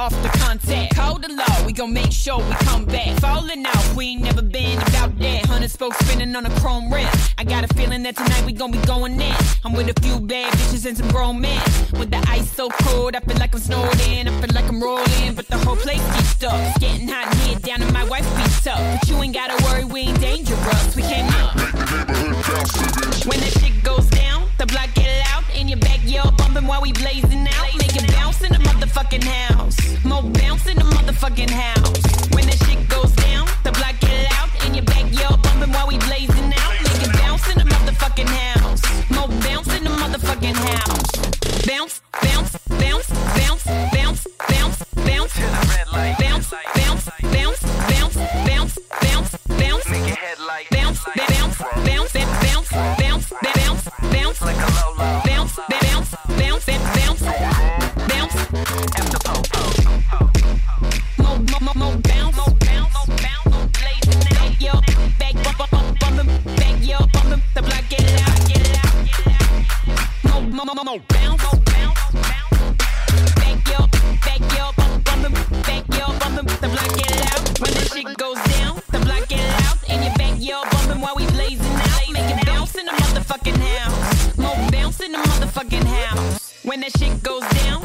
off the contact. Call the law, we gon' make sure we come back. Falling out, we ain't never been about that. 100 spokes spinning on a chrome rim. I got a feeling that tonight we gon' be going in. I'm with a few bad bitches and some grown men. With the ice so cold, I feel like I'm snowed in. I feel like I'm rolling, but the whole place gets up. It's getting hot in here, down in my wife's feet up. But you ain't gotta worry, we ain't dangerous. We came up. When that shit goes down, the block get loud. In your backyard, bumping while we blazing out. Make it bounce in the motherfucking house. More bounce in the motherfucking house. When that shit goes down, the block get loud. In your backyard, bumping while we blazing out. Make it bounce in the motherfucking house. More bounce in the motherfucking house. Bounce, bounce, bounce, bounce, bounce, bounce, bounce. Till the red light. Bounce, bounce, bounce, bounce, bounce, bounce, bounce. Make your head light. Bounce, bounce, bounce, bounce, bounce, bounce, bounce. Like a low low. Bounce, bounce, bounce, bounce, bounce. After po-po. More bounce, more bounce, bounce. Blazing out, yo. Back, bumpin', back, yo, bumpin'. The block get loud, get loud, get loud. More bounce, more bounce, bounce. Back, yo, bumpin', back, yo, bumpin'. The block get loud. When the shit goes down, the block get loud. In your backyard, bumpin' while we blazing out. Make it bounce in the motherfucking house. More bounce in the motherfucking house. When that shit goes down,